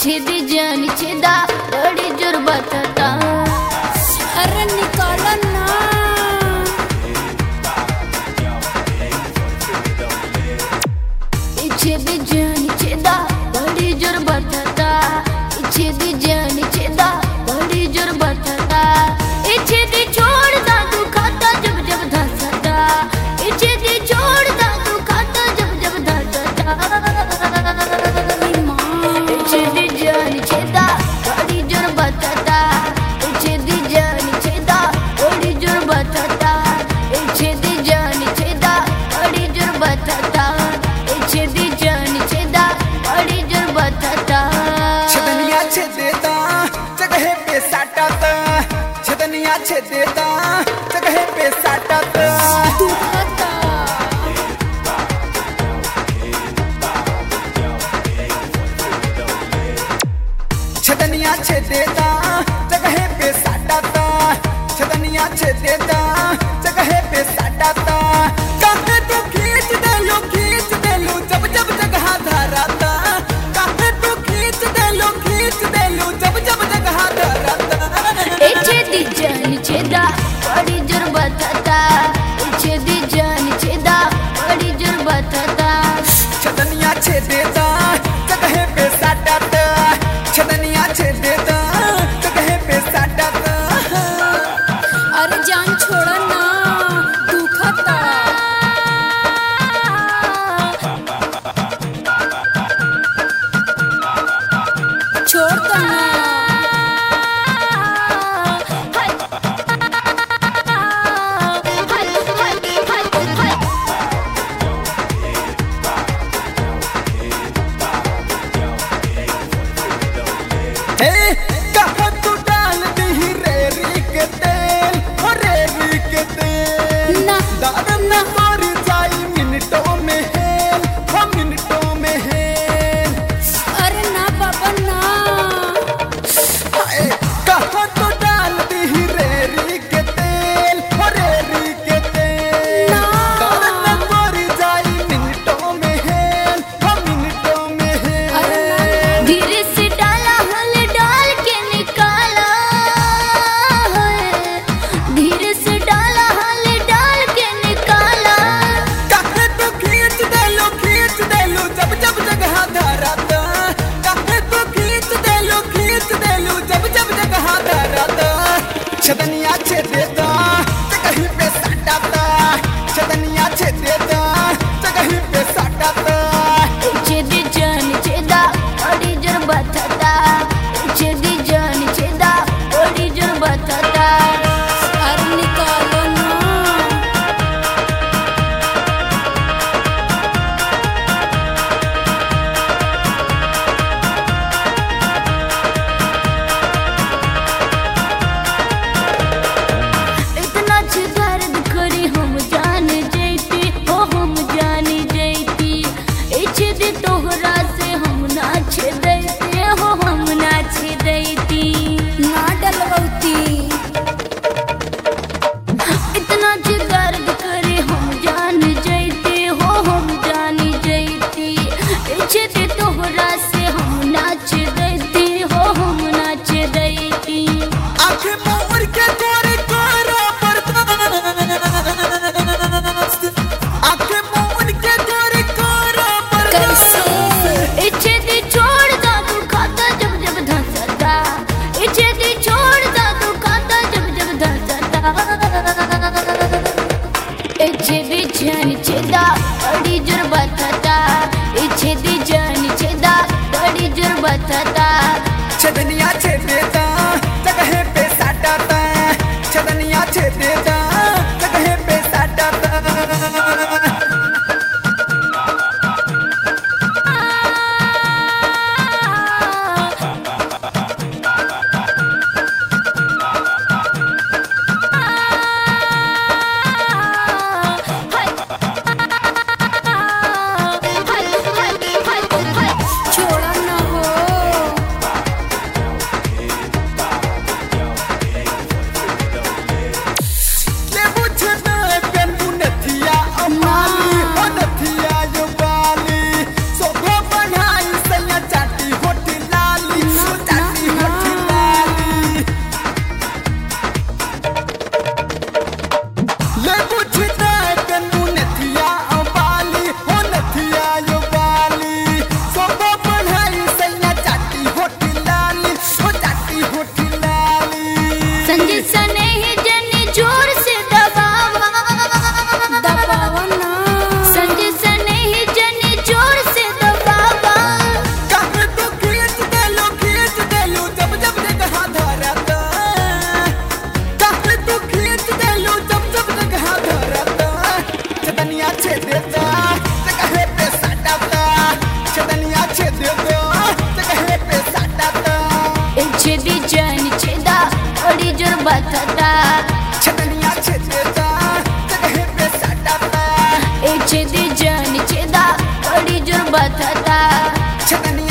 छेदी जानी छेदा बड़ी जोर बताता। अरे निकाला ना। छेदी जानी छेदा बड़ी जोर बताता। छेदी जानी छेदा बड़ी जोर बताता। छेदी छोड़ दा तू खाता जब जब धसता। छेदी छोड़ दा तू खाता जब जब धसता। छेदी जानी छेदा बड़ी जोर बताता। छेदी जानी छेदा बड़ी जोर बताता। छेदी जानी छेदा बड़ी जोर बताता। छेदी जानी छेदा बड़ी जोर बताता। छेदनिया छेदेता जगह पे साटाता। छेदनिया छेदेता जगह पे साटाता। तू खाता छेदनिया छेदेता जगह पे साटाता। छेदनिया छेदेता जगह पे साटाता। काहे तू खींच दे लो जब जब जगह धराता। काहे तू खींच दे लो जब जब जगह धराता। छेदी जानी छेदा बड़ी जोर बताता। छेदी जानी छेदा बड़ी जोर बताता। छेदनिया छेदेता जगह पे साटाता। छेदनिया छेदेता जगह पे साटाता। अरे जान छोड़ा ना दुखता। छोड़ दो ना। हे कहाँ तू डाल दी रेरी के तेल हो रेरी के तेल। ना दार में मर जाई मिनटों में हेल हो मिनटों में हेल। अरे ना बाबा ना। हाय कहाँ तू डाल दी रेरी के तेल हो रेरी के तेल। ना। दार में मर जाई मिनटों में हेल हो मिनटों में अरे ना हेल। धीरे से डाला हल डाल के छेदेता जगह पे साटाता छेदी जान छेदा बड़ी जोर बथता छतनिया छेदेता जगह पे साटाता छेदी जान छेदा बड़ी जोर बथता छतनिया